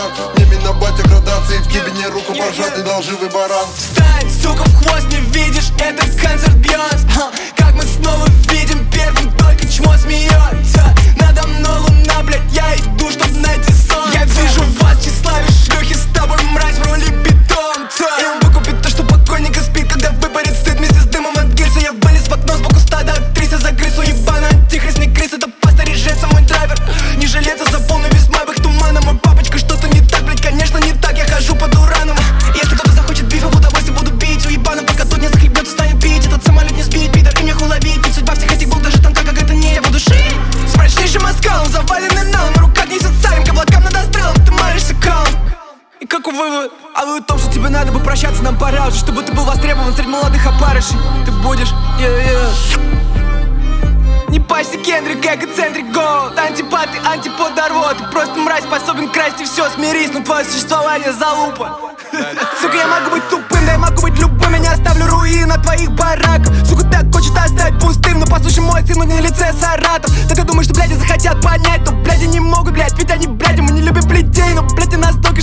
товар. Мне на батя градации, в кибине руку пожать, ты долживый баран. Встань, сука, в хвост, не видишь, это концерт Бьонс. Как мы снова видим первым, только чмо смеется. Надо мной луна, блядь, я иду, чтоб найти сон. Я вижу вас, тщеславие шлюхи, с тобой мразь в роли питомца. И он выкупит то, что покойника спит, когда выпарит стыд вместе с дымом от гильза. Я вылез в окно сбоку стада актрисы, за крысу ебаную антихрист, не крыс, это паста режется мой драйвер. Не жалеется за полный вес моих тумана. Мой папочка, что-то не так, блядь, конечно не так, я хожу под ураном. Если кто-то захочет бифа, в удовольствие буду бить уебаном, пока тут не захлебнется, станет пить. Этот самолет не сбить, пидор, и мне уловить. Ведь судьба всех этих был даже там, как это не я буду шить. С мрачнейшим оскалом, заваленным налом, на руках несет салим, к облакам над астралом, ты маешься калом. И какой вывод? А вывод в том, что тебе надо бы прощаться, нам пора уже, чтобы ты был востребован среди молодых опарышей. Ты будешь, Не пачься, Кендрик, эгоцентрик, голод. Антипат и антипод рвот. Ты просто мразь, способен красть и все, смирись, но твое существование залупа. Сука, я могу быть тупым, да я могу быть любым. Я не оставлю руин на твоих бараках. Сука, так хочет оставить пустым, но послушай мой стиль, на лице Саратов. Так я думаю, что бляди захотят понять, но бляди не могут, блядь, ведь они бляди, мы не любим людей. Но, блядь, ты настолько